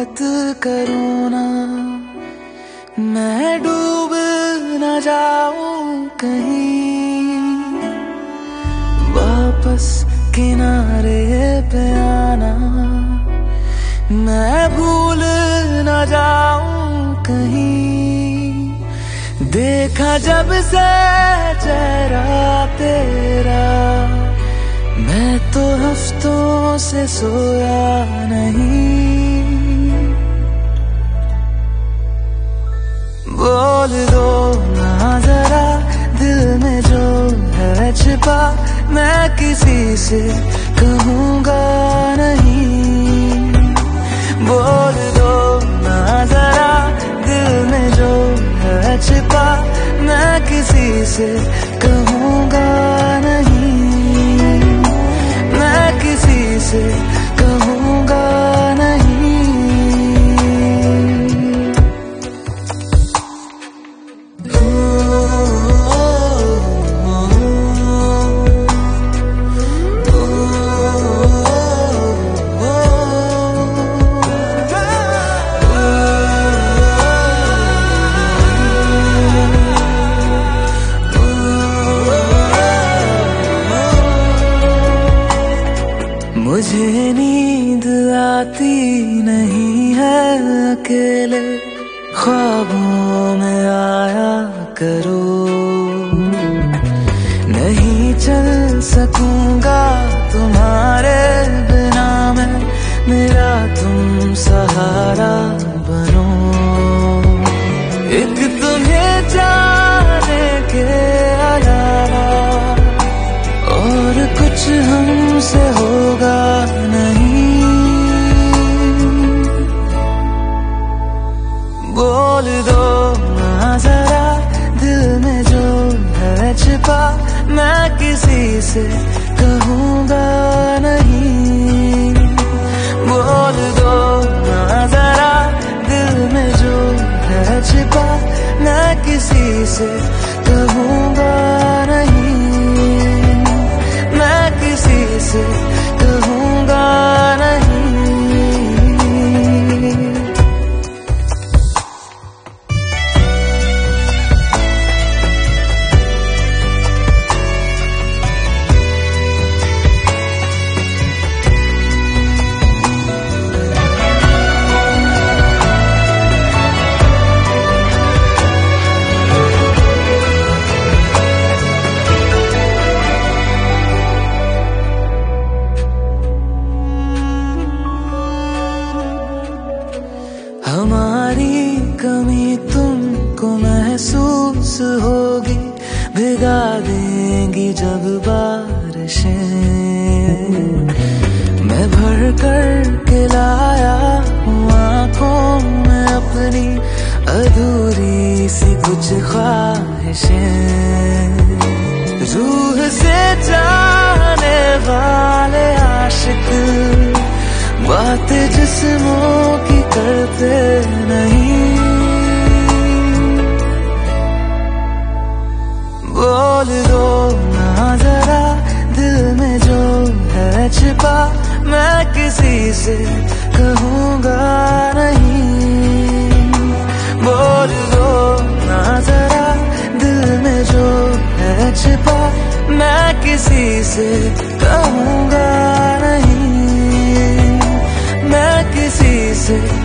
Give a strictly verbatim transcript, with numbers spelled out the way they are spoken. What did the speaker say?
मोहब्बत करूँ ना, मैं डूब न जाऊं कहीं, वापस किनारे पे आना, मैं भूल न जाऊं कहीं। देखा जब से चेहरा तेरा, मैं तो हफ्तों से सोया नहीं। बोल दो ना जरा दिल में जो है छिपा, मैं किसी से कहूँगा नहीं। बोल दो ना जरा दिल में जो है छिपा, मैं किसी से कहूँगा नहीं, मैं किसी से कहूँगा नहीं। मुझे नींद आती नहीं है अकेले, ख्वाबों में आया करो। नहीं चल सकूंगा तुम्हारे बिना मैं, मेरा तुम सहारा बनो। एक तुम्हें जाने के अलावा और कुछ हमसे होगा नहीं। बोल दो ना जरा दिल में जो है छिपा, मैं किसी से कहूँगा नहीं। बोल दो ना जरा दिल में जो है छिपा, मैं किसी से कहूँगा नहीं, मैं किसी से कहूँगा नहीं। हमारी कमी तुमको महसूस होगी, भिगा देंगी जब बारिशें। मैं भर कर के लाया हूँ आँखों में अपनी अधूरी सी कुछ ख्वाहिशें। रूह से जाने वाले आशिक बातें जिस्मों की करते नहीं। बोल दो ना जरा दिल में जो है छिपा, मैं किसी से कहूँगा नहीं। बोल दो ना जरा दिल में जो है छिपा, मैं किसी से कहूँगा नहीं, मैं किसी से